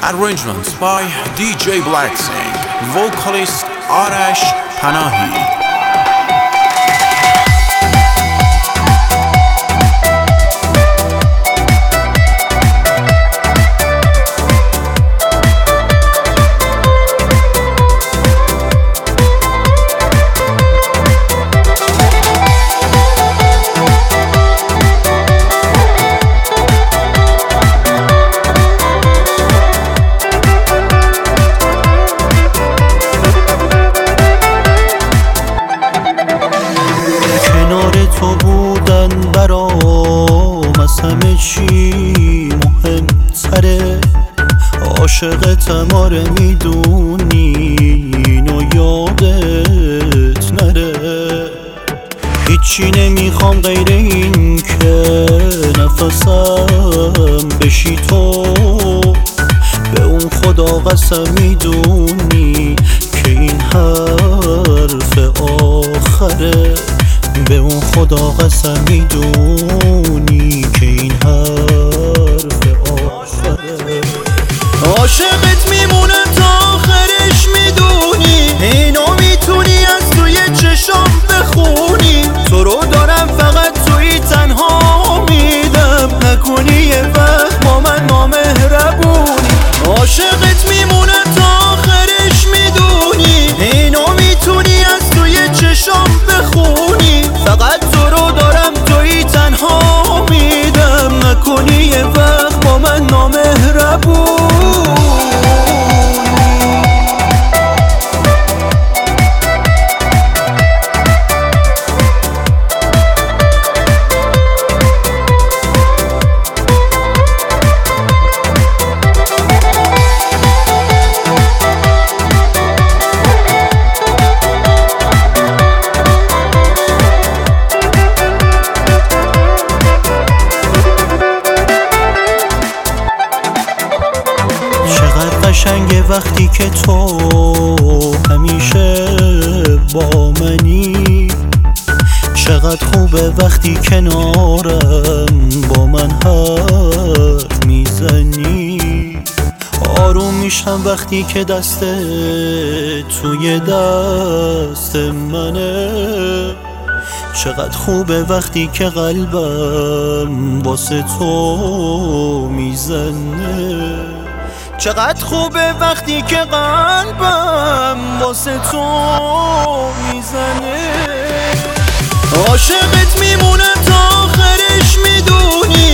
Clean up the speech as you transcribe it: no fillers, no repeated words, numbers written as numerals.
Arrangements by DJ Blacksing. Vocalist Arash Panahi. تو بودن برام از همه چی مهمتره، عاشقتم آره میدونی اینو یادت نره. هیچی نمیخوام غیر این که نفسم بشی تو، به اون خدا قسم میدونی که این حرف آخره، به اون خدا قسم میدونی که این حرف آخره. عاشقت میمونه تا آخرش میدونی، اینو میتونی از توی چشام بخونی. تو رو دارم فقط توی تنها میدم، نکنی یه وقت با من نامهربونی. عاشقت میمونه تا آخرش میدونی، اینو میتونی از توی چشام بخونی. فقط تو رو دارم توی تنها میدم، نکنی یه وقت با من نامهربونی. قشنگه وقتی که تو همیشه با منی، چقدر خوبه وقتی کنارم با من حرف میزنی. آروم میشم وقتی که دست توی دست منه، چقدر خوبه وقتی که قلبم واسه تو میزنه. چقدر خوبه وقتی که قلبم واسه تو میزنه. عاشقت میمونه تا آخرش میدونی،